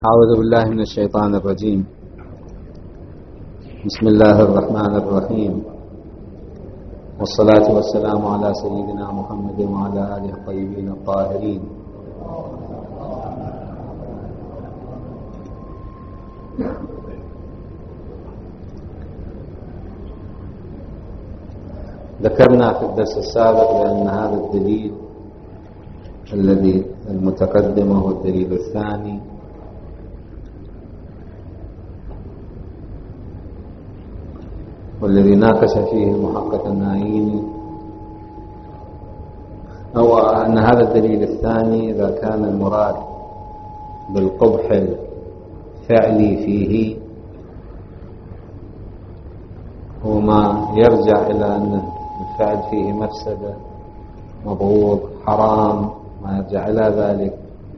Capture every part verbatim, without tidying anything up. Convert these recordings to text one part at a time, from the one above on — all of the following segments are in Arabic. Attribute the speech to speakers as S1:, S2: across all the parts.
S1: أعوذ بالله من الشيطان الرجيم. بسم الله الرحمن الرحيم، والصلاة والسلام على سيدنا محمد وعلى آله الطيبين الطاهرين. ذكرنا في الدرس السابق بأن هذا الدليل الذي المتقدم هو الدليل الثاني، والذي ناقش فيه المحقق النايني، أو أن هذا الدليل الثاني إذا كان المراد بالقبح الفعلي فيه هو ما يرجع إلى أن الفعل فيه مفسدة، مبغوض، حرام، ما يرجع إلى ذلك،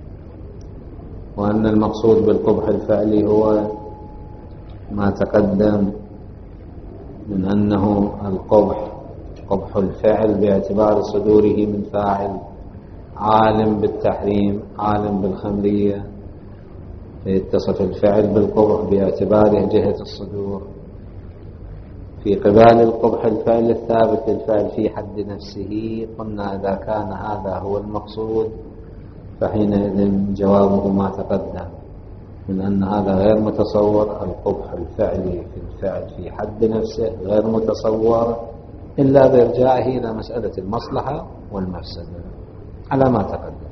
S1: وأن المقصود بالقبح الفعلي هو ما تقدم من أنه القبح قبح الفعل باعتبار صدوره من فاعل عالم بالتحريم عالم بالخمرية، فيتصف الفعل بالقبح باعتباره جهة الصدور، في قبال القبح الفعل الثابت للفعل في حد نفسه. قلنا إذا كان هذا هو المقصود فحينئذ جوابه ما تقدم من أن هذا غير متصور. القبح الفعلي في الفعل في حد نفسه غير متصور إلا بإرجاعه إلى مسألة المصلحة والمفسدة على ما تقدم.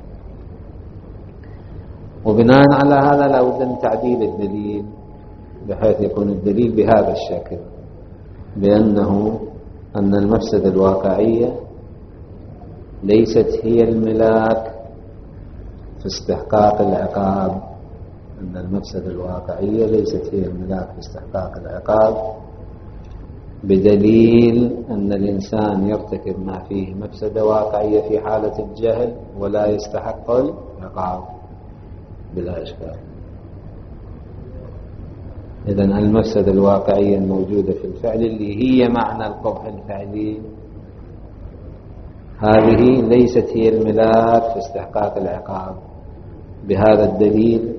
S1: وبناء على هذا لا بد من تعديل الدليل بحيث يكون الدليل بهذا الشكل، بأنه أن المفسدة الواقعية ليست هي الملاك في استحقاق العقاب، أن المفسدة الواقعية ليست هي الملاك في استحقاق العقاب، بدليل أن الإنسان يرتكب ما فيه مفسدة واقعية في حالة الجهل ولا يستحق العقاب بلا إشكال. إذن المفسدة الواقعية الموجودة في الفعل اللي هي معنى القبح الفعلي هذه ليست هي الملاك في استحقاق العقاب. بهذا الدليل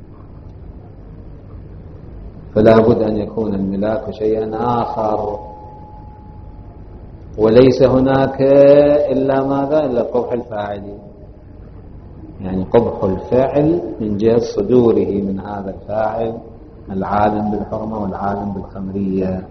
S1: فلا بد أن يكون الملاك شيئا آخر، وليس هناك إلا ماذا؟ إلا القبح الفاعلي، يعني قبح الفعل من جهة صدوره من هذا الفاعل العالم بالحرمة والعالم بالخمرية،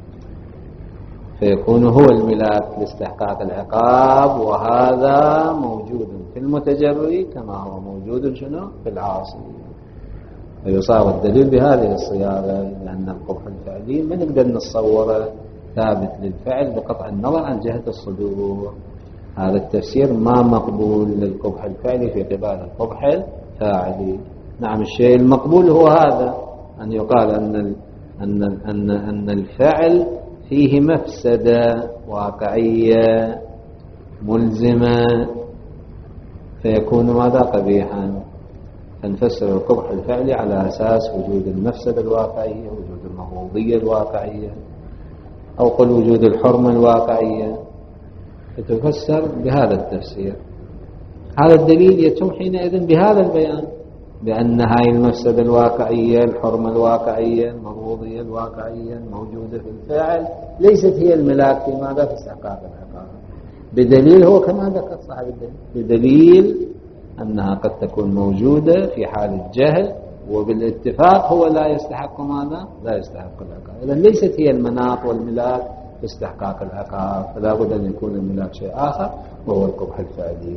S1: فيكون هو الملاك لاستحقاق العقاب، وهذا موجود في المتجري كما هو موجود شنو في العاصي. فيصاب الدليل بهذه الصياغة، لأن القبح الفعلي ما نقدر نتصوره ثابت للفعل بقطع النظر عن جهة الصدور. هذا التفسير ما مقبول للقبح الفعلي في قبال القبح الفاعلي. نعم، الشيء المقبول هو هذا، أن يقال أن أن أن أن الفعل فيه مفسدة واقعية ملزمة، فيكون ماذا؟ قبيحا. فنفسر القبح الفعلي على أساس وجود المفسدة الواقعية، وجود المبغوضية الواقعية، أو قل وجود الحرمة الواقعية، فتفسر بهذا التفسير. هذا الدليل يتم حينئذ بهذا البيان، بأن هاي المفسدة الواقعية، الحرمة الواقعية، المبغوضية الواقعية الموجودة في الفعل ليست هي الملاك في ماذا؟ في استحقاق العقاب، بدليل هو كما ذكر صاحب الدليل، بدليل أنها قد تكون موجودة في حال الجهل، وبالاتفاق هو لا يستحق ماذا؟ لا يستحق العقاب. إذن ليست هي المناط والملاك في استحقاق العقاب، فلا بد أن يكون الملاك شيء آخر وهو القبح الفعلي.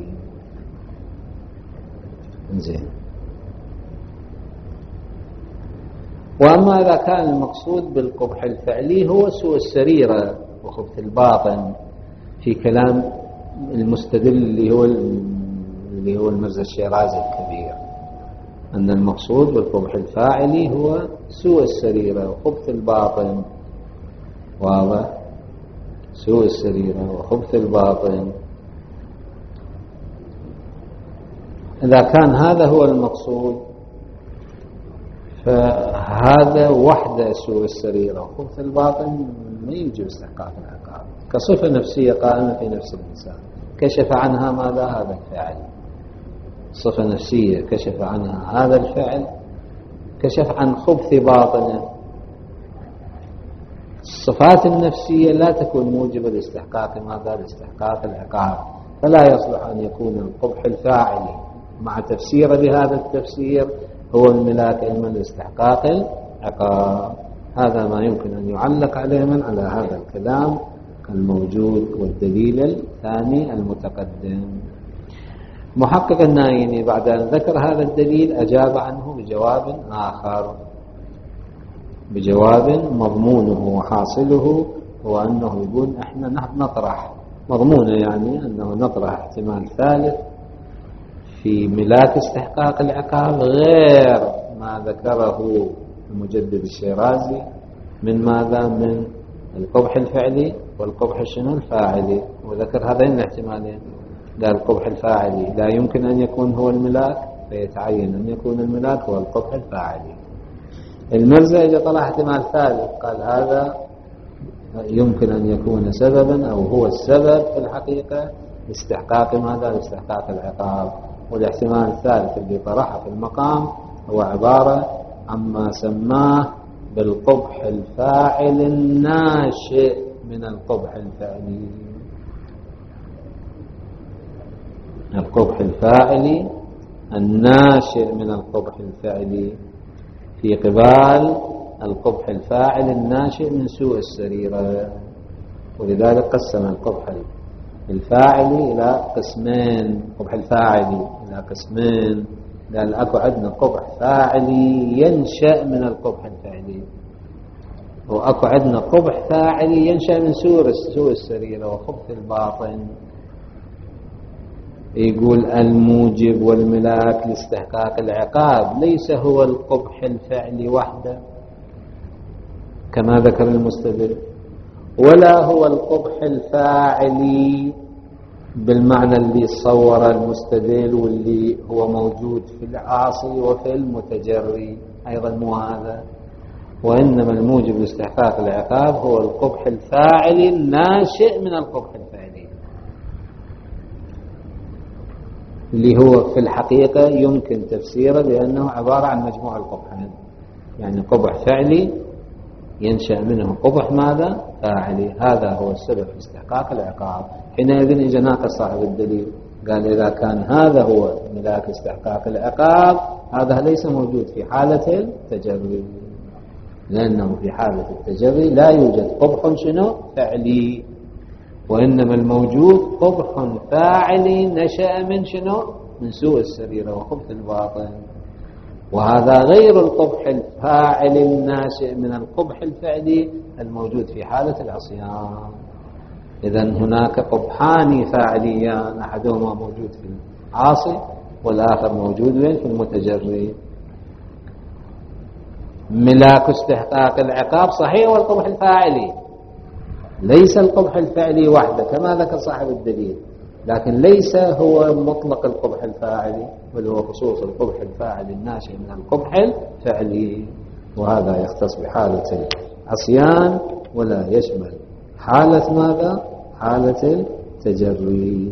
S1: زين. وأما إذا كان المقصود بالقبح الفعلي هو سوء السريرة وخبث الباطن، في كلام المستدل اللي هو اللي هو المرزا الشيرازي الكبير، أن المقصود بالقبح الفاعلي هو سوء السريرة وخبث الباطن. واضح؟ سوء السريرة وخبث الباطن. إذا كان هذا هو المقصود فهذا وحده، سوء السريرة وخبث الباطن، ما يجب استحقاق العقاب كصفة نفسية قائمة في نفس الإنسان. كشف عنها ماذا؟ هذا الفعل. صفة نفسية كشف عنها هذا الفعل، كشف عن خبث باطنه. الصفات النفسية لا تكون موجبة لاستحقاق ماذا؟ لاستحقاق العقاب، فلا يصلح أن يكون القبح الفاعلي مع تفسير بهذا التفسير هو الملاك علما لاستحقاق العقاب. هذا ما يمكن أن يعلق عليه من على هذا الكلام الموجود والدليل الثاني المتقدم. محقق النايني بعد أن ذكر هذا الدليل أجاب عنه بجواب آخر، بجواب مضمونه وحاصله هو أنه يقول احنا نطرح مضمونه، يعني أنه نطرح احتمال ثالث في ملاك استحقاق العقاب غير ما ذكره المجدد الشيرازي من ماذا؟ من القبح الفعلي والقبح الشنو الفاعلي، وذكر هذين الاحتمالين. قال القبح الفاعلي لا يمكن أن يكون هو الملاك، فيتعين أن يكون الملاك هو القبح الفاعلي. المرزا إذا طلع احتمال ثالث قال هذا يمكن أن يكون سببا أو هو السبب في الحقيقة لاستحقاق ماذا؟ لاستحقاق العقاب. والاحتمال الثالث اللي طرحه في المقام هو عبارة عما سماه بالقبح الفاعل الناشئ من القبح الفعلي. القبح الفاعلي الناشئ من القبح الفعلي في قبال القبح الفاعل الناشئ من سوء السريرة. ولذلك قسم القبح الفاعلي إلى قسمين، القبح الفاعلي إلى قسمين. قال أكو عندنا قبح فاعلي ينشأ من القبح الفعلي، وأكو عندنا قبح فاعلي ينشأ من سوء السريرة وخبث الباطن. يقول الموجب والملاك لاستحقاق العقاب ليس هو القبح الفعلي وحده كما ذكر المستدل، ولا هو القبح الفاعلي بالمعنى اللي صور المستدل واللي هو موجود في العاصي وفي المتجري أيضا مو هذا، وإنما الموجب لاستحقاق العقاب هو القبح الفاعلي الناشئ من القبح الفعلي، اللي هو في الحقيقة يمكن تفسيره بأنه عبارة عن مجموع القبحين، يعني قبح فعلي ينشأ منه قبح ماذا؟ فاعلي. هذا هو السبب في استحقاق العقاب. حينئذ إجا ناقص صاحب الدليل قال إذا كان هذا هو ملاك استحقاق العقاب هذا ليس موجود في حالة التجري، لأنه في حالة التجري لا يوجد قبح شنو؟ فعلي، وإنما الموجود قبح فاعلي نشأ من شنو؟ من سوء السريرة وخبث الباطن، وهذا غير القبح الفاعل الناشئ من القبح الفعلي الموجود في حالة العصيان. إذن هناك قبحان فاعليان، أحدهما موجود في العاصي والآخر موجود في المتجري. ملاك استحقاق العقاب صحيح والقبح الفاعلي، ليس القبح الفعلي وحده كما ذكر صاحب الدليل، لكن ليس هو مطلق القبح الفاعلي بل هو خصوص القبح الفاعلي الناشئ من القبح الفعلي، وهذا يختص بحالة العصيان ولا يشمل حالة ماذا؟ حالة التجري.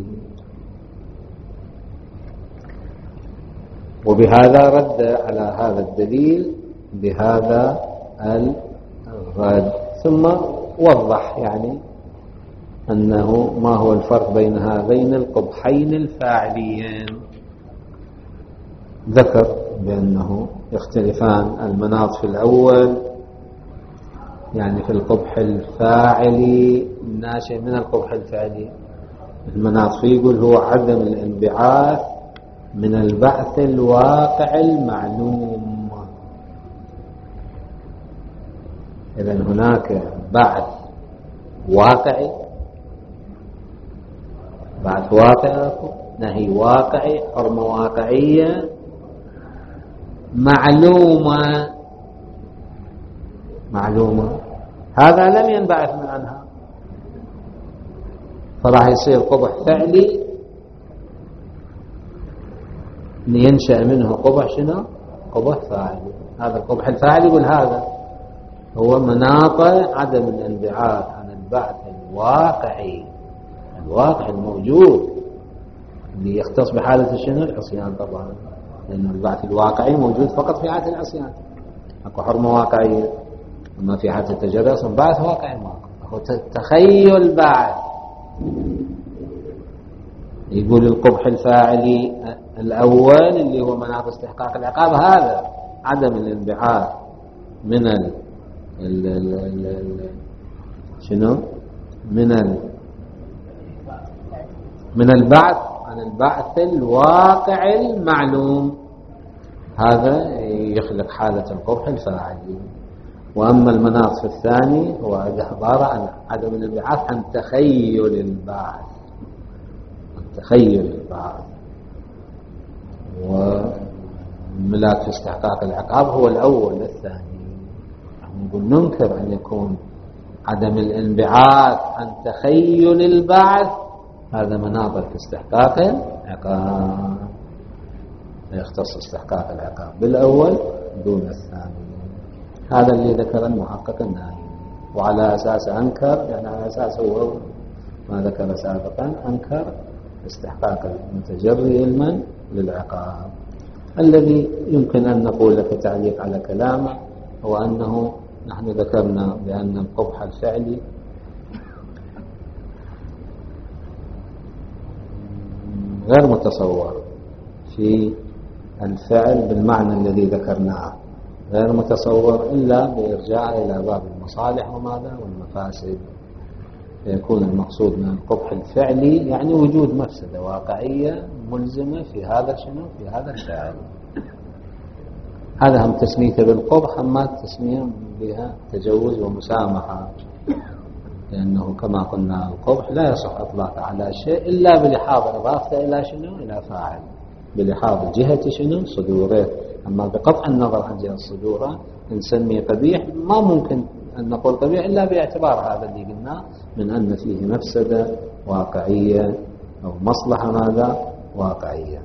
S1: وبهذا رد على هذا الدليل بهذا الرد، ثم وضح يعني أنه ما هو الفرق بين هذين القبحين الفاعليين. ذكر بأنه يختلفان المناط في الأول، يعني في القبح الفاعلي الناشئ من القبح الفعلي، المناط فيه يقول هو عدم الانبعاث من البعث الواقع المعلوم. إذن هناك بعث واقعي، بعث واقعي، نهي واقعي، حرمة واقعية معلومة معلومة هذا لم ينبعث من عنها، فراح يصير قبح فعلي ينشأ منه قبح شنو؟ قبح فاعلي. هذا القبح الفاعلي يقول هذا هو مناط عدم الانبعاث عن البعث الواقعي، الواقع الموجود اللي يختص بحالة الشنو؟ العصيان طبعا، لأن البعث الواقعي موجود فقط في حالة العصيان، اكو حرمة واقعية. اما في حالة التجري اصلا بعث واقعي ماكو، اكو تخيل بعث. يقول القبح الفاعلي الاول اللي هو مناط استحقاق العقاب، هذا عدم الانبعاث من ال ال ال ال ال شنو من ال من البعث عن البعث الواقع المعلوم، هذا يخلق حالة القبح الفاعلي. وأما المناط في الثاني هو عبارة عن عدم الانبعاث عن تخيل البعث، تخيل البعث. وملاك في استحقاق العقاب هو الأول الثاني. نقول ننكر أن يكون عدم الانبعاث عن تخيل البعث هذا مناط في استحقاق العقاب، يختص استحقاق العقاب بالأول دون الثاني. هذا اللي ذكر المحقق النائي، وعلى أساس أنكر، يعني على أساس هو ما ذكر سابقا، أنكر استحقاق المتجري علما للعقاب. الذي يمكن أن نقول لك تعليق على كلامه هو أنه نحن ذكرنا بأن القبح الفعلي غير متصور في الفعل بالمعنى الذي ذكرناه، غير متصور إلا بإرجاع إلى باب المصالح وماذا والمفاسد. يكون المقصود من القبح الفعلي يعني وجود مفسدة واقعية ملزمة في هذا شنو في هذا الفعل. هذا هم تسميته بالقبح، أما التسمية بها تجوز ومسامحة، لأنه كما قلنا القبح لا يصح إطلاقه على شيء إلا بلحاظ إضافته إلى شنو إلى فاعل، بلحاظ جهة شنو صدوره. أما بقطع النظر عن جهة صدوره نسميه قبيح، ما ممكن أن نقول قبيح إلا باعتبار هذا اللي قلنا من أن فيه مفسدة واقعية أو مصلحة ماذا واقعية.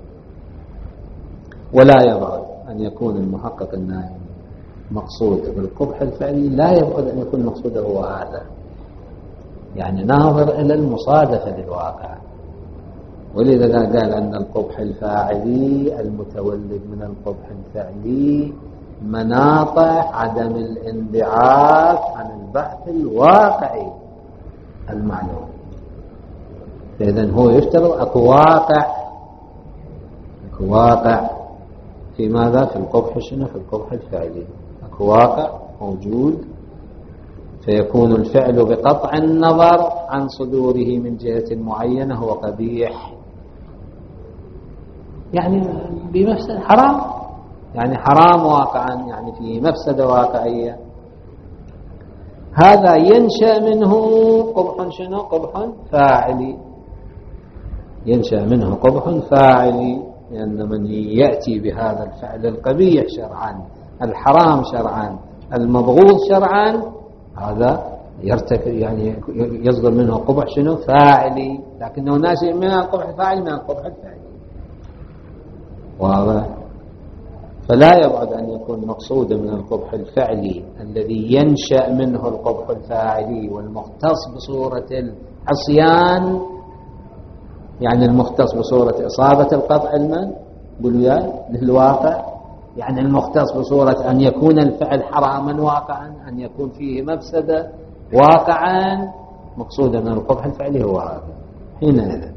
S1: ولا يبعد أن يكون المحقق النائم مقصود بالقبح الفعلي، لا يبعد أن يكون مقصوده هو هذا، يعني ناظر إلى المصادفة للواقع. ولذا قال أن القبح الفاعلي المتولد من القبح الفعلي مناط عدم الانبعاث عن البحث الواقعي المعلوم. فإذن هو يفترض أكو واقع، أكو واقع في ماذا في القبح شنو في القبح الفعلي، أكو واقع موجود، فيكون الفعل بقطع النظر عن صدوره من جهة معينة هو قبيح، يعني بمفسد حرام، يعني حرام واقعا، يعني فيه مفسدة واقعية. هذا ينشأ منه قبح شنو قبح فاعلي، ينشأ منه قبح فاعلي، لأن من يأتي بهذا الفعل القبيح شرعا الحرام شرعا المبغوض شرعا هذا يرتكب يعني يصدر منه قبح شنو فاعلي، لكنه ناشئ من القبح الفاعلي من القبح الفاعلي. واضح؟ فلا يبعد أن يكون مقصودا من القبح الفعلي الذي ينشأ منه القبح الفاعلي والمختص بصورة العصيان، يعني المختص بصورة إصابة القطع المن قلوا للواقع، يعني المختص بصورة أن يكون الفعل حراما واقعا، أن يكون فيه مفسدة واقعا، مقصودا من القبح الفعلي هو هذا. حينئذ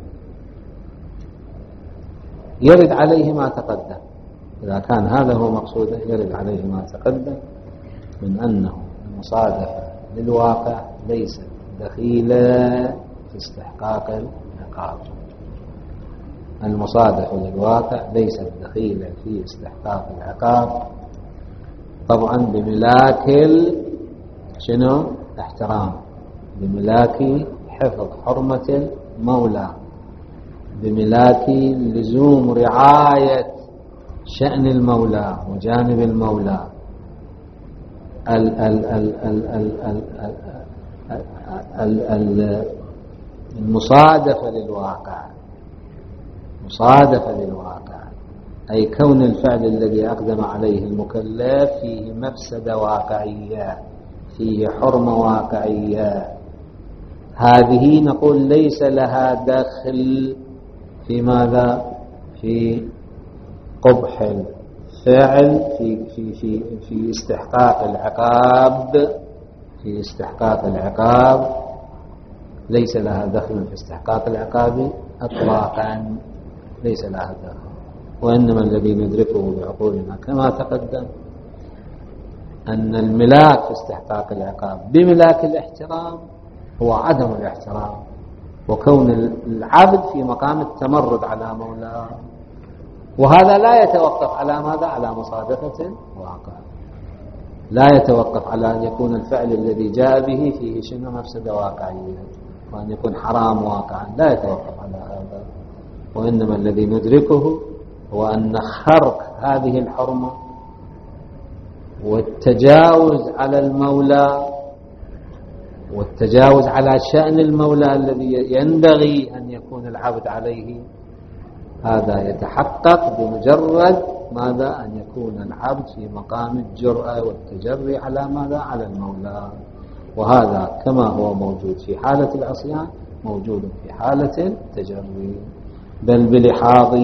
S1: يرد عليه ما تقدم، إذا كان هذا هو مقصوده يرد عليه ما تقدم من أنه المصادفة للواقع ليست دخيلة في استحقاق العقاب. المصادفة للواقع ليست دخيلة في استحقاق العقاب، طبعا بملاك شنو احترام، بملاك حفظ حرمة المولى، بملاك لزوم رعاية شأن المولى وجانب المولى، ال ال ال ال ال ال ال المصادفة للواقع، مصادفة للواقع أي كون الفعل الذي أقدم عليه المكلف فيه مفسدة واقعية، فيه حرمة واقعية، هذه نقول ليس لها دخل في ماذا في قبح الفعل في في في في استحقاق العقاب في استحقاق العقاب ليس لها دخل في استحقاق العقاب اطلاقا، ليس لها دخل. وانما الذي ندركه بعقولنا كما تقدم ان الملاك في استحقاق العقاب بملاك الاحترام هو عدم الاحترام، وكون العبد في مقام التمرد على مولاه، وهذا لا يتوقف على ماذا؟ على مصادقة واقع، لا يتوقف على أن يكون الفعل الذي جاء به فيه شنو مفسدة واقعية وأن يكون حرام واقعا، لا يتوقف على هذا. وإنما الذي ندركه هو أن خرق هذه الحرمة والتجاوز على المولى والتجاوز على شأن المولى الذي ينبغي أن يكون العبد عليه، هذا يتحقق بمجرد ماذا؟ أن يكون العبد في مقام الجرأة والتجري على ماذا؟ على المولى. وهذا كما هو موجود في حالة العصيان موجود في حالة التجري، بل بلحاظ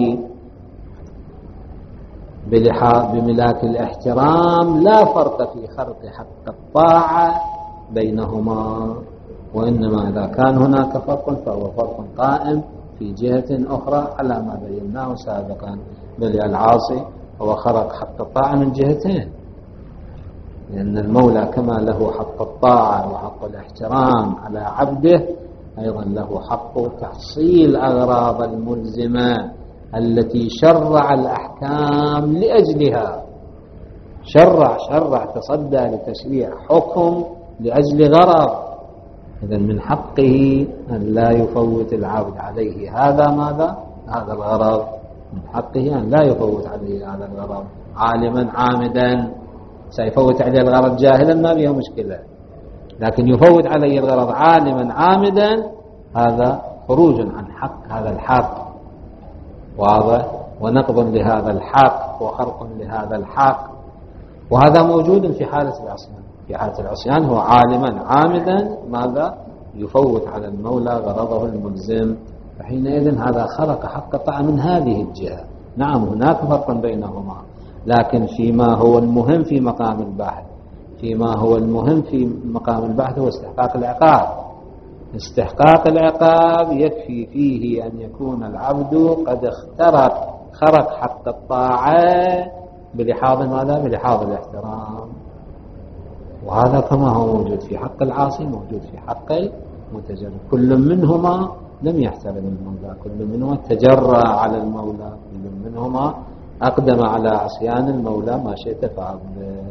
S1: بلحاظ بملاك الاحترام لا فرق في خرق حق الطاعة بينهما، وإنما إذا كان هناك فرق فهو فرق قائم في جهة أخرى على ما بيناه سابقا. بل العاصي هو خرق حق الطاعة من جهتين، لأن المولى كما له حق الطاعة وحق الاحترام على عبده أيضا له حق تحصيل أغراض الملزمة التي شرع الأحكام لأجلها. شرع شرع تصدى لتشريع حكم لأجل غرض، إذن من حقه أن لا يفوت العبد عليه هذا ماذا؟ هذا الغرض، من حقه أن لا يفوت عليه هذا الغرض عالما عامدا. سيفوت عليه الغرض جاهلا ما بيه مشكلة، لكن يفوت عليه الغرض عالما عامدا هذا خروج عن حق هذا الحق، واضح؟ ونقض لهذا الحق وخرق لهذا الحق، وهذا موجود في حالة العصيان. في حالة العصيان هو عالما عامدا ماذا؟ يفوت على المولى غرضه الملزم، فحينئذ هذا خرق حق الطاعة من هذه الجهة. نعم هناك فرق بينهما، لكن فيما هو المهم في مقام البحث فيما هو المهم في مقام البحث هو استحقاق العقاب. استحقاق العقاب يكفي فيه أن يكون العبد قد اخترق خرق حق الطاعة بلحاظ ماذا؟ بلحاظ الاحترام، وهذا كما هو موجود في حق العاصي موجود في حق المتجرد. كل منهما لم يحترم المولى، كل منهما تجرى على المولى، كل منهما أقدم على عصيان المولى ما شئت فعل.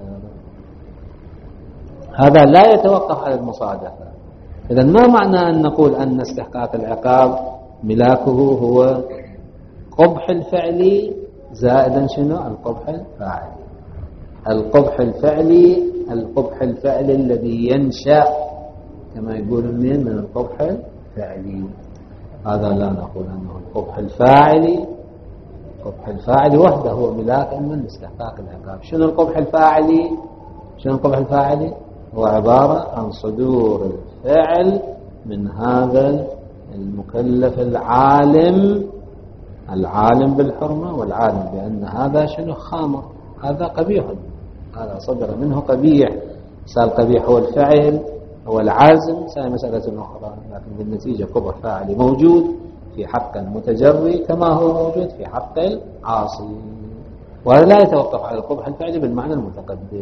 S1: هذا لا يتوقف على المصادفة. إذن ما معنى أن نقول أن استحقاق العقاب ملاكه هو قبح الفعل زائدا شنو؟ القبح الفاعل. القبح الفعلي القبح الفعلي الذي ينشأ كما يقولون من من القبح الفعلي، هذا لا نقول أنه القبح الفاعلي. القبح الفاعلي وحده هو ملاك من استحقاق العقاب. شنو القبح الفاعلي؟ شنو القبح الفاعلي؟ هو عبارة عن صدور الفعل من هذا المكلف العالم العالم بالحرمة والعالم بأن هذا شنو؟ خامر، هذا قبيح، هذا صدر منه قبيح. صار قبيح هو الفعل هو العزم، صار مسألة أخرى، لكن بالنتيجة قبح فاعلي موجود في حق المتجري كما هو موجود في حق العاصي، وهذا لا يتوقف على القبح الفعلي بالمعنى المتقدم.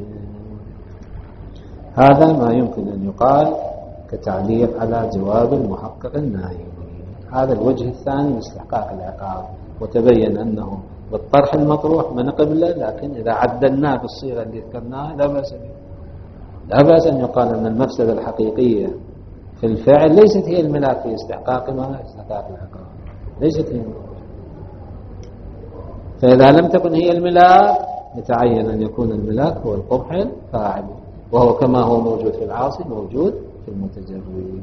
S1: هذا ما يمكن أن يقال كتعليق على جواب المحقق النهائي. هذا الوجه الثاني من استحقاق العقاب، وتبين أنه بالطرح المطروح من قبله، لكن إذا عدلناه بالصيغة اللي ذكرناها لا بأس به. لا بأس أن يقال أن المفسدة الحقيقية في الفعل ليست هي الملاك في استحقاق ما استحقاق العقاب، ليست هي الملاك. فإذا لم تكن هي الملاك يتعين أن يكون الملاك هو القبح الفاعل، وهو كما هو موجود في العاصي موجود في المتجري.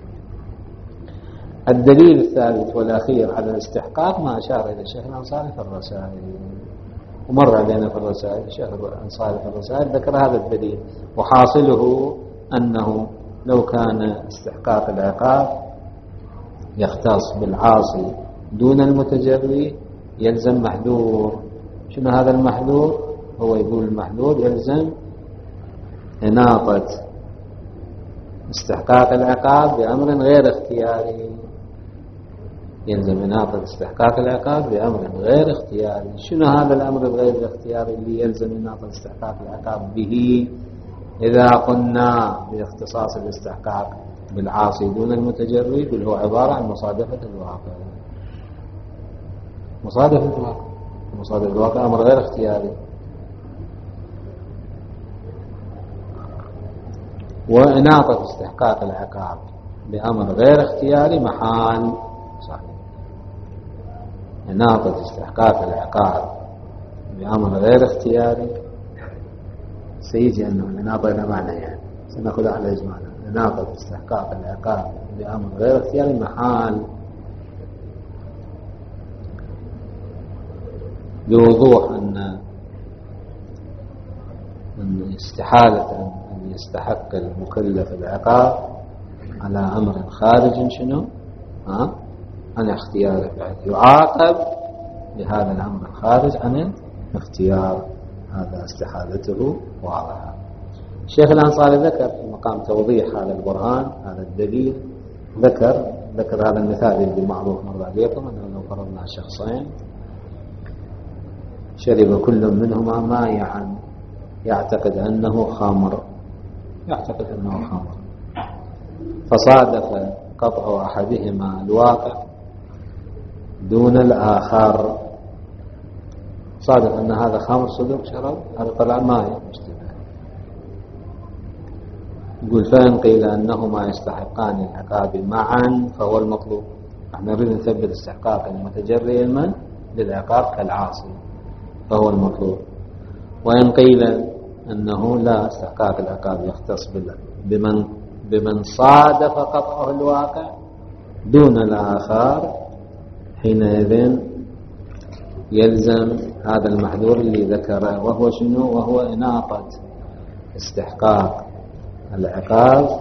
S1: الدليل الثالث والأخير على الاستحقاق ما أشار إلى الشيخ الأنصاري في الرسائل، ومر علينا في الرسائل. الشيخ الأنصاري في الرسائل ذكر هذا الدليل، وحاصله أنه لو كان استحقاق العقاب يختص بالعاصي دون المتجري يلزم محذور. شنو هذا المحذور؟ هو يقول المحذور يلزم إناطة استحقاق العقاب بأمر غير اختياري، يلزم إناطة استحقاق العقاب بأمر غير اختياري. شنو هذا الأمر الغير الاختياري اللي يلزم إناطة استحقاق العقاب به؟ إذا قلنا باختصاص الاستحقاق بالعاصي دون المتجري، يقول هو عبارة عن مصادفة الواقع. مصادفة الواقع، مصادفة الواقع أمر غير اختياري. وإناطة استحقاق العقاب بأمر غير اختياري محال صحيح. إناطة استحقاق العقاب بأمر غير اختياري سيجي أنه الإناطة إلى معنى يعني سنأخذ على إجمالا. إناطة استحقاق العقاب بأمر غير اختياري محال بوضوح أن أن استحالة أن يستحق المكلف العقاب على أمر خارج شنو ها عن اختياره، يعاقب بهذا الأمر الخارج عن اختيار، هذا استحالته واضحة. الشيخ الأنصاري ذكر في مقام توضيح هذا البرهان هذا الدليل، ذكر ذكر هذا المثال اللي معروف مر عليكم، أنه لو فرضنا شخصين شرب كل منهما مائعا يعتقد أنه خمر، يعتقد أنه خمر، فصادف قطع أحدهما الواقع دون الآخر، صادف أن هذا خمر صدق شرب، هذا طلع ماء مشتبه. يقول فإن قيل أنهما يستحقان العقاب معا فهو المطلوب. احنا نريد نثبت استحقاق المتجري من للعقاب كالعاصي فهو المطلوب. وإن قيل أنه لا استحقاق العقاب يختص بمن بمن صادف قطعه الواقع دون الآخر، حينئذ يلزم هذا المحذور اللي ذكره، وهو شنو؟ وهو إناطة استحقاق العقاب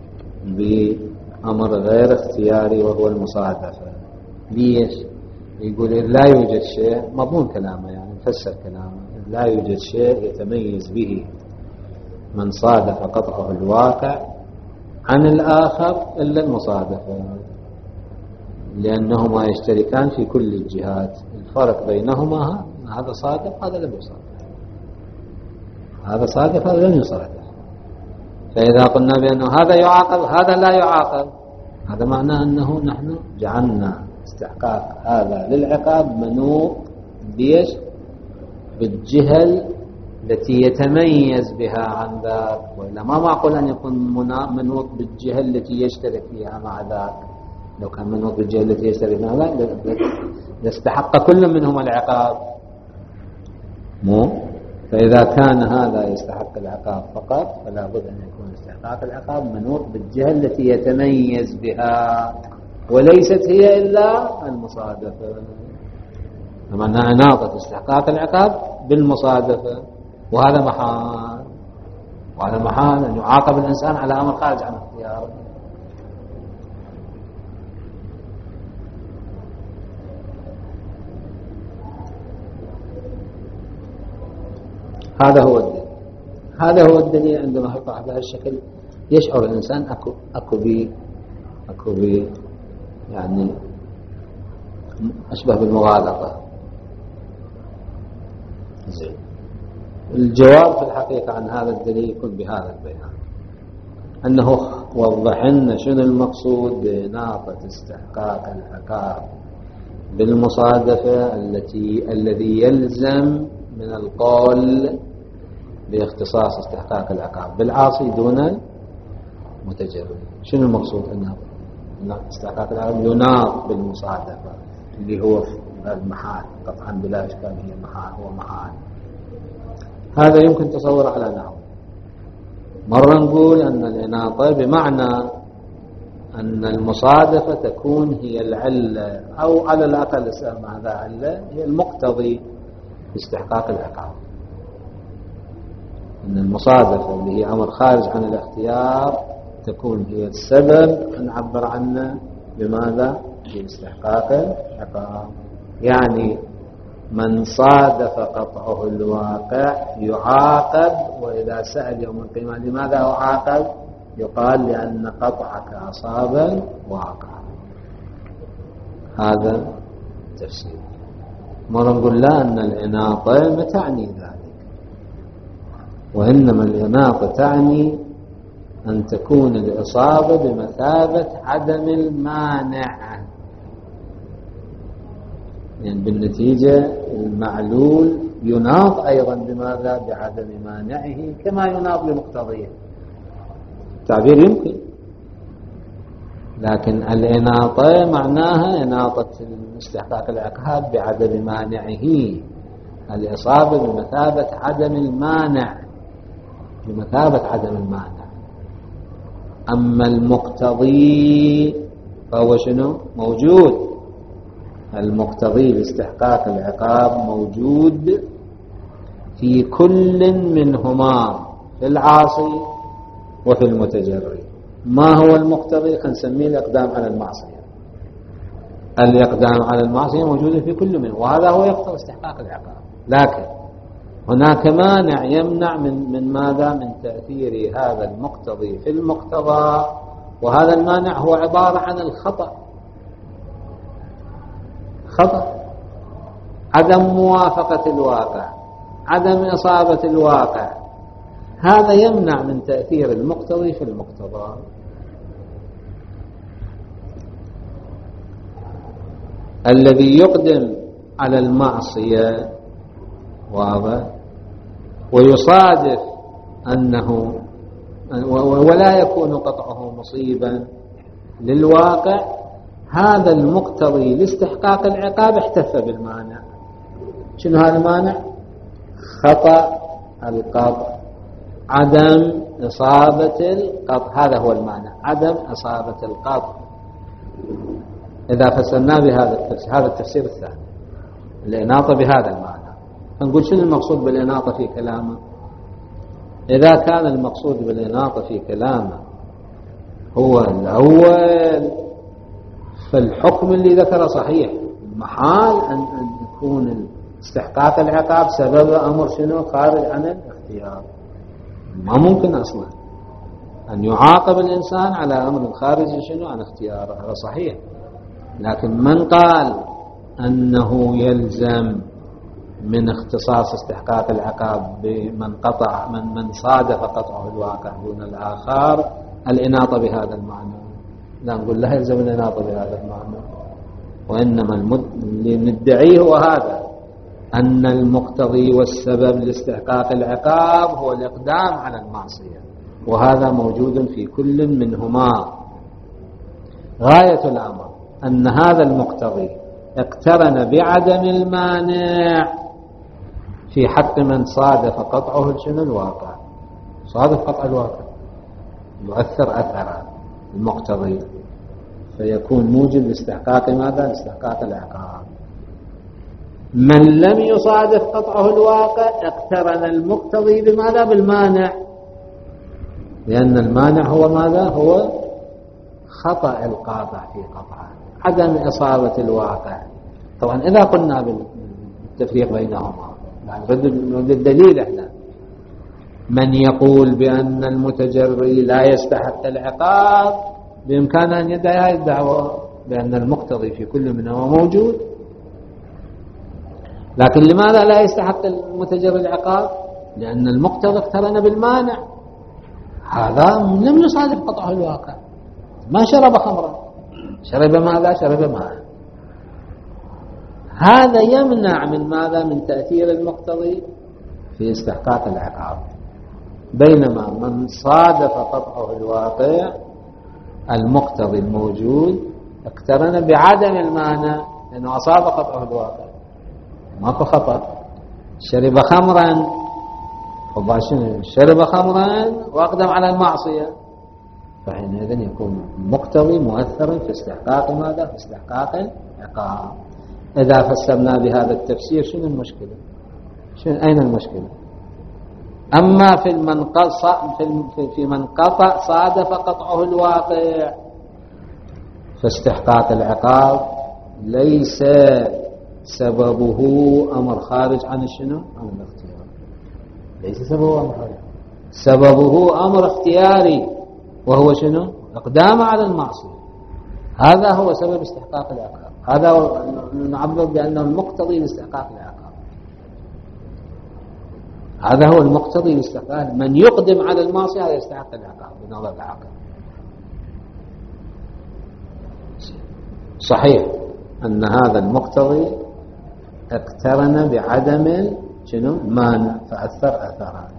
S1: بأمر غير اختياري وهو المصادفة. ليش؟ يقول لا يوجد شيء، مضمون كلامه يعني نفسر كلامه، لا يوجد شيء يتميز به من صادف قطعه الواقع عن الآخر إلا المصادفة، لأنهما يشتركان في كل الجهات. الفرق بينهما هذا صادف هذا لم يصادف، هذا صادف هذا لم يصادف. فإذا قلنا بأنه هذا يعاقب هذا لا يعاقب، هذا معناه أنه نحن جعلنا استحقاق هذا للعقاب منوط بيش بالجهة التي يتميز بها عن ذاك، وإلا ما معقول أن يكون منوط بالجهة التي يشترك فيها مع ذاك. لو كان منوط بالجهة التي يشترك مع ذاك لاستحق كل منهما العقاب، مو؟ فإذا كان هذا يستحق العقاب فقط فلا بد أن يكون استحقاق العقاب منوط بالجهة التي يتميز بها، وليست هي إلا المصادفة. فمعنى إناطة استحقاق العقاب بالمصادفة، وهذا محال، وهذا محال أن يعاقب الإنسان على أمر خارج عن اختياره. هذا هو الدليل، هذا هو الدليل. عندما يطرح بهذا الشكل يشعر الإنسان أكو أكو بي أكو بي يعني أشبه بالمغالطة. زين، الجواب في الحقيقة عن هذا الدليل يكون بهذا البيان، أنه وضح لنا شنو المقصود بإناطة استحقاق العقاب بالمصادفة التي الذي يلزم من القول باختصاص استحقاق العقاب بالعاصي دون المتجرد. شنو المقصود؟ أنه استحقاق العقاب يناط بالمصادفة اللي هو في المحال، قطعا بلا إشكال هي محال، هو محال. هذا يمكن تصوره على نحو، مرة نقول أن الإناطة بمعنى أن المصادفة تكون هي العلة، أو على الأقل اسمها هذا علة، هي المقتضي استحقاق العقاب. أن المصادفة اللي هي أمر خارج عن الاختيار تكون هي السبب نعبر عنه بماذا؟ باستحقاق العقاب. يعني من صادف قطعه الواقع يعاقب، وإذا سأل يوم القيامة لماذا أعاقب؟ يقال لأن قطعك أصاب الواقع. هذا تفسير. مرة نقول لا، أن الإناطة ما تعني ذلك، وإنما الإناطة تعني أن تكون الإصابة بمثابة عدم المانع، يعني بالنتيجة المعلول يناط أيضا بماذا؟ بعدم مانعه كما يناط بمقتضيه. التعبير يمكن، لكن الإناطة معناها إناطة استحقاق العقاب بعدم مانعه، الإصابة بمثابة عدم المانع، بمثابة عدم المانع. أما المقتضي فهو شنو؟ موجود. المقتضي لاستحقاق العقاب موجود في كل منهما، في العاصي وفي المتجري. ما هو المقتضي؟ خلينا نسميه الإقدام على المعصية. الإقدام على المعصية موجود في كل منه، وهذا هو يقتضي استحقاق العقاب. لكن هناك مانع يمنع من من ماذا؟ من تأثير هذا المقتضي في المقتضى، وهذا المانع هو عبارة عن الخطأ. خطأ، عدم موافقة الواقع، عدم إصابة الواقع، هذا يمنع من تأثير المقتضي في المقتضى. الذي يقدم على المعصية واضح ويصادف أنه ولا يكون قطعه مصيبا للواقع، هذا المقتضي لاستحقاق العقاب احتف بالمانع. شنو هذا المانع؟ خطأ القطع، عدم إصابة القطع، هذا هو المانع، عدم إصابة القطع. إذا فسرنا بهذا التفسير، هذا التفسير الثاني، الإناطة بهذا المعنى، فنقول شنو المقصود بالإناطة في كلامه؟ إذا كان المقصود بالإناطة في كلامه هو الأول، فالحكم اللي ذكره صحيح، محال أن يكون استحقاق العقاب سبب أمر شنو؟ خارج عن الاختيار. ما ممكن أصلا أن يعاقب الإنسان على أمر خارج شنو؟ عن اختياره، هذا صحيح. لكن من قال أنه يلزم من اختصاص استحقاق العقاب بمن قطع من من صادف قطعه الواقع دون الآخر الإناطة بهذا المعنى، لا نقول لا يلزم الإناطة بهذا المعنى، وإنما اللي ندعيه هو هذا، أن المقتضي والسبب لاستحقاق العقاب هو الإقدام على المعصية، وهذا موجود في كل منهما. غاية الأمر أن هذا المقتضي اقترن بعدم المانع في حق من صادف قطعه شنو؟ الواقع. صادف قطع الواقع يؤثر أثر المقتضي، فيكون موجب لاستحقاق ماذا؟ لاستحقاق العقاب. من لم يصادف قطعه الواقع اقترن المقتضي بماذا؟ بالمانع، لأن المانع هو ماذا؟ هو خطأ القاطع في قطعه، عدم إصابة الواقع. طبعا إذا قلنا بالتفريق بينهما نرد الدليل احنا. من يقول بأن المتجري لا يستحق العقاب بإمكانه أن يدعي هذه الدعوة بأن المقتضي في كل منهما موجود، لكن لماذا لا يستحق المتجري العقاب؟ لأن المقتضي اقترن بالمانع، هذا لم يصادف قطعه الواقع، ما شرب خمرا، شرب ماذا؟ شرب ماء. هذا يمنع من ماذا؟ من تأثير المقتضي في استحقاق العقاب. بينما من صادف قطعه الواقع المقتضي الموجود اقترن بعدم المانع، لأنه أصاب قطعه الواقع، ماكو خطأ. شرب خمرا، شرب خمرا وأقدم على المعصية، فحينئذ يكون مقتضي مؤثرا في استحقاق ماذا؟ في استحقاق العقاب. إذا فسرنا بهذا التفسير شنو المشكلة؟ شنو أين المشكلة؟ أما في المنقطع في من قطع صادف قطعه الواقع فاستحقاق العقاب ليس سببه أمر خارج عن الشنو؟ عن الاختيار.
S2: ليس سببه أمر خارج،
S1: سببه أمر اختياري، وهو شنو؟ إقدام على المعصية. هذا هو سبب استحقاق العقاب، هذا هو نعبر بأنه المقتضي لاستحقاق العقاب. هذا هو المقتضي لاستحقاق، من يقدم على المعصية هذا يستحق العقاب بنظر العقل. صحيح أن هذا المقتضي اقترن بعدم شنو؟ مانع فأثر أثرا،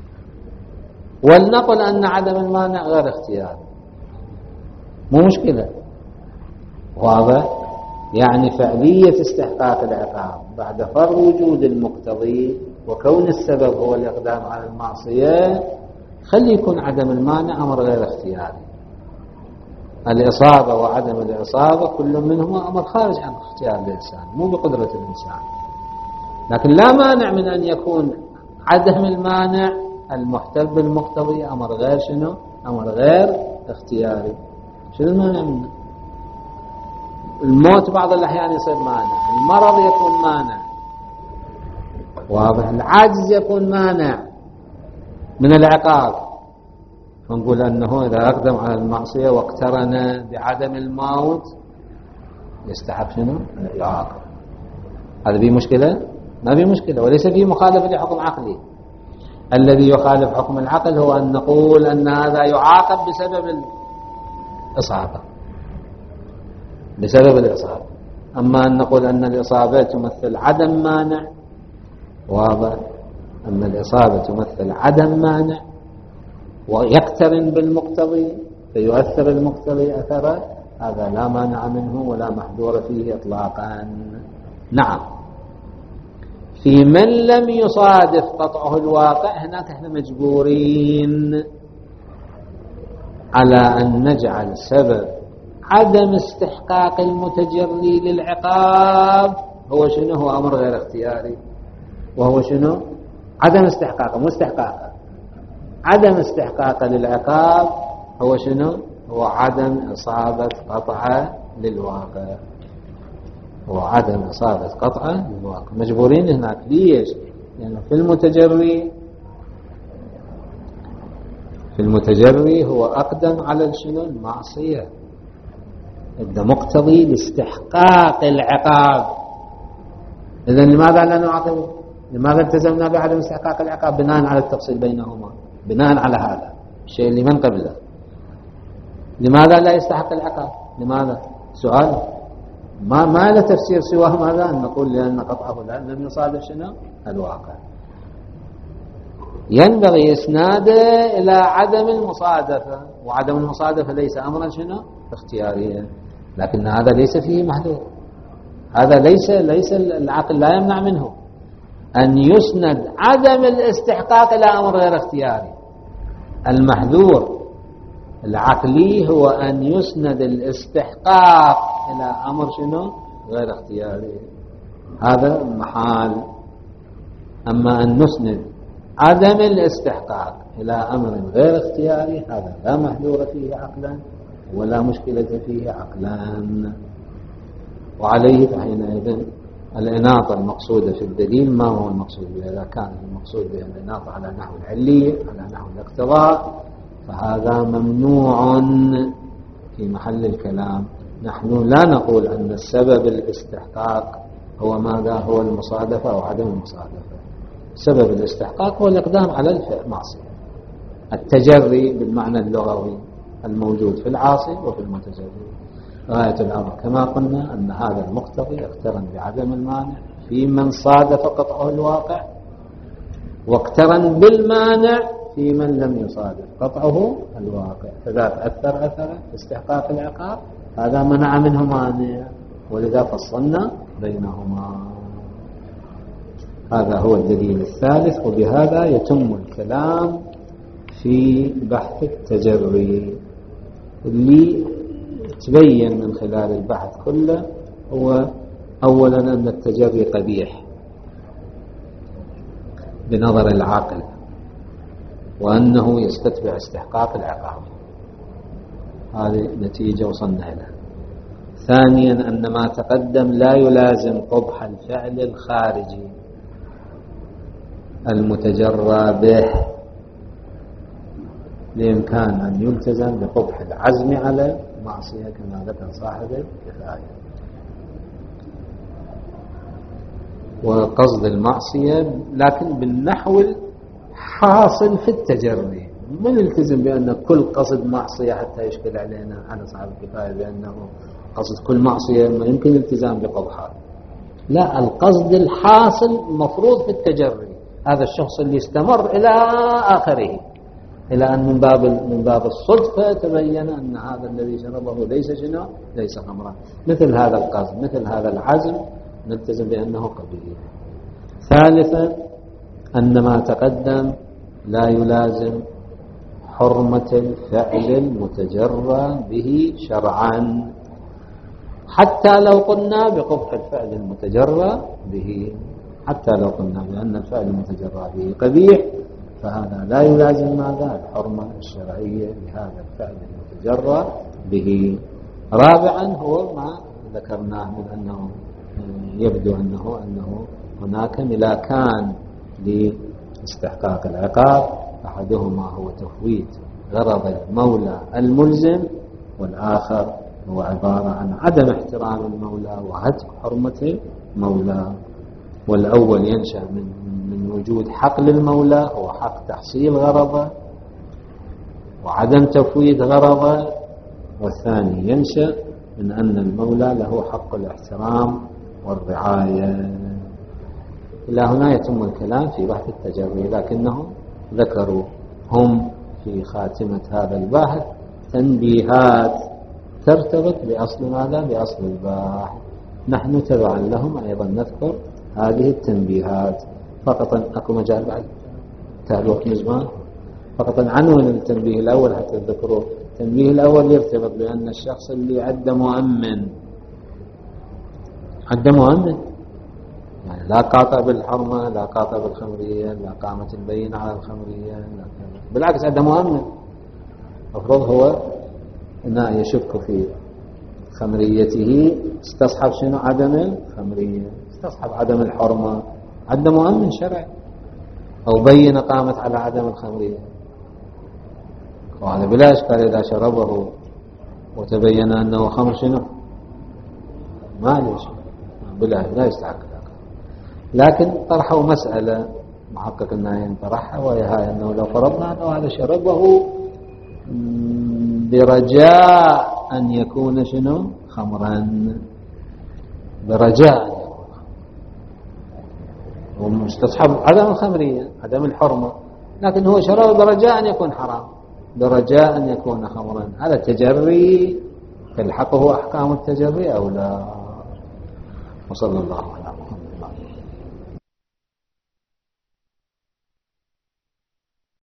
S1: ولنقل أن عدم المانع غير اختياري، مو مشكلة، واضح؟ يعني فعلية استحقاق العقاب بعد فرض وجود المقتضي وكون السبب هو الإقدام على المعصية، خلي يكون عدم المانع أمر غير اختياري. الإصابة وعدم الإصابة كل منهما أمر خارج عن اختيار الإنسان، مو بقدرة الإنسان، لكن لا مانع من أن يكون عدم المانع المحتل بالمقتضي أمر غير شنو؟ أمر غير اختياري. شنو المانع منه؟ الموت بعض الأحيان يصير مانع، المرض يكون مانع، واضح؟ العجز يكون مانع من العقاب، فنقول أنه إذا أقدم على المعصية واقترن بعدم الموت يستحق شنو؟ يعاقب. هذا فيه مشكلة؟ ما فيه مشكلة، وليس فيه مخالفة لحكم عقلي. الذي يخالف حكم العقل هو أن نقول أن هذا يعاقب بسبب الإصابة، بسبب الإصابة. أما أن نقول أن الإصابة تمثل عدم مانع، واضح؟ أن الإصابة تمثل عدم مانع ويقترن بالمقتضي فيؤثر المقتضي أثره، هذا لا مانع منه ولا محذور فيه إطلاقا. نعم، في من لم يصادف قطعه الواقع هناك احنا مجبورين على أن نجعل سبب عدم استحقاق المتجري للعقاب هو شنو؟ هو أمر غير اختياري، وهو شنو؟ عدم استحقاقه، مو استحقاقه. عدم استحقاقه للعقاب هو شنو؟ هو عدم إصابة قطعه للواقع، هو عدم إصابة قطعه للواقع. مجبورين هناك. ليش؟ لأنه يعني في المتجري في المتجري هو أقدم على شنو؟ المعصية، إذا مقتضي لاستحقاق العقاب. إذن لماذا لا نعاقبه؟ لماذا التزمنا بعدم استحقاق العقاب؟ بناء على التفصيل بينهما، بناء على هذا الشيء اللي من قبله. لماذا لا يستحق العقاب؟ لماذا؟ سؤال ما ما له تفسير سواه ماذا؟ أن نقول لأن قطعه لم يصادف شنو؟ الواقع. ينبغي إسناده إلى عدم المصادفة، وعدم المصادفة ليس أمرا شنو؟ اختياريا، لكن هذا ليس فيه محذور. هذا ليس ليس العقل لا يمنع منه أن يسند عدم الاستحقاق إلى أمر غير اختياري. المحذور العقلي هو أن يسند الاستحقاق إلى أمر شنو؟ غير اختياري، هذا محال. أما أن نسند عدم الاستحقاق إلى أمر غير اختياري هذا لا محذور فيه عقلا ولا مشكلة فيه عقلا. وعليه فحينئذ الإناطة المقصودة في الدليل ما هو المقصود بها؟ إذا كان المقصود بها الإناطة على نحو العلية على نحو الاقتضاء فهذا ممنوع في محل الكلام. نحن لا نقول أن السبب الاستحقاق هو ماذا؟ هو المصادفة أو عدم المصادفة. سبب الاستحقاق هو الإقدام على المعصية، التجري بالمعنى اللغوي الموجود في العاصي وفي المتجري. غاية الأمر كما قلنا أن هذا المقتضي اقترن بعدم المانع في من صادف قطعه الواقع، واقترن بالمانع في من لم يصادف قطعه الواقع، فذا أثر أثر استحقاق العقاب، هذا منع منه مانع، ولذا فصلنا بينهما. هذا هو الدليل الثالث، وبهذا يتم الكلام في بحث التجري. اللي تبين من خلال البحث كله هو أولا أن التجري قبيح بنظر العاقل، وأنه يستتبع استحقاق العقاب. هذه نتيجة وصلنا لها. ثانيا أن ما تقدم لا يلازم قبح الفعل الخارجي المتجرى به، بإمكان أن يلتزم بقبح العزم على المعصية كما ذكر صاحب الكفاية. وقصد المعصية لكن بالنحو الحاصل في التجري، من نلتزم بأن كل قصد معصية حتى يشكل علينا على صاحب الكفاية بأنه قصد كل معصية ما يمكن الالتزام بقبحها. لا، القصد الحاصل مفروض في التجري، هذا الشخص اللي استمر إلى آخره، إلى أن من باب من باب الصدفة تبين أن هذا الذي شربه ليس شنو ليس خمرا. مثل هذا القصد، مثل هذا العزم نلتزم بأنه قبيح. ثالثا أن ما تقدم لا يلازم حرمة الفعل المتجرى به شرعا، حتى لو قلنا بقبح الفعل المتجرى به، حتى لو قلنا بأن الفعل المتجرى به قبيح، فهذا لا يلازم ماذا الحرمة الشرعية لهذا الفعل المتجرى به. رابعا هو ما ذكرناه من أنه يبدو أنه أنه هناك ملاكان لاستحقاق العقاب، أحدهما هو تفويت غرض المولى الملزم، والآخر هو عبارة عن عدم احترام المولى وهتك حرمة المولى. والأول ينشأ من من وجود حق للمولى هو حق تحصيل غرضه وعدم تفويت غرضه، والثاني ينشأ من أن المولى له حق الاحترام والرعاية. إلى هنا يتم الكلام في بحث التجري، لكنهم ذكروا هم في خاتمة هذا البحث تنبيهات ترتبط بأصل ماذا؟ بأصل البحث. نحن تبعا لهم أيضا نذكر هذه التنبيهات. فقط أكو مجال بعد تعلق مزمان، فقط عنوان التنبيه الأول حتى تذكروه. التنبيه الأول يرتبط بأن الشخص اللي عد مؤمن عد مؤمن يعني لا قاطع بالحرمة، لا قاطع بالخمرية، لا قامت البينة على الخمرية، لا بالعكس عد مؤمن. أفرض هو أنه يشك في خمريته، استصحب شنو؟ عدم الخمرية، استصحب عدم الحرمة، عد مؤمن شرعي، أو بينة قامت على عدم الخمرية، وهذا بلا إشكال إذا شربه وتبين أنه خمر شنو ما ليش بلا لا يستحق. لكن طرحوا مسألة محقق النايم طرحها، وهي هاي أنه لو فرضنا أنه هذا شربه برجاء أن يكون شنو خمرا، برجاء أن يكون ومستصحب عدم الخمرية عدم الحرمة، لكن هو شرب برجاء أن يكون حرام، برجاء أن يكون خمرا. هذا تجري تلحقه أحكام التجري أو لا؟ وصلى الله على محمد.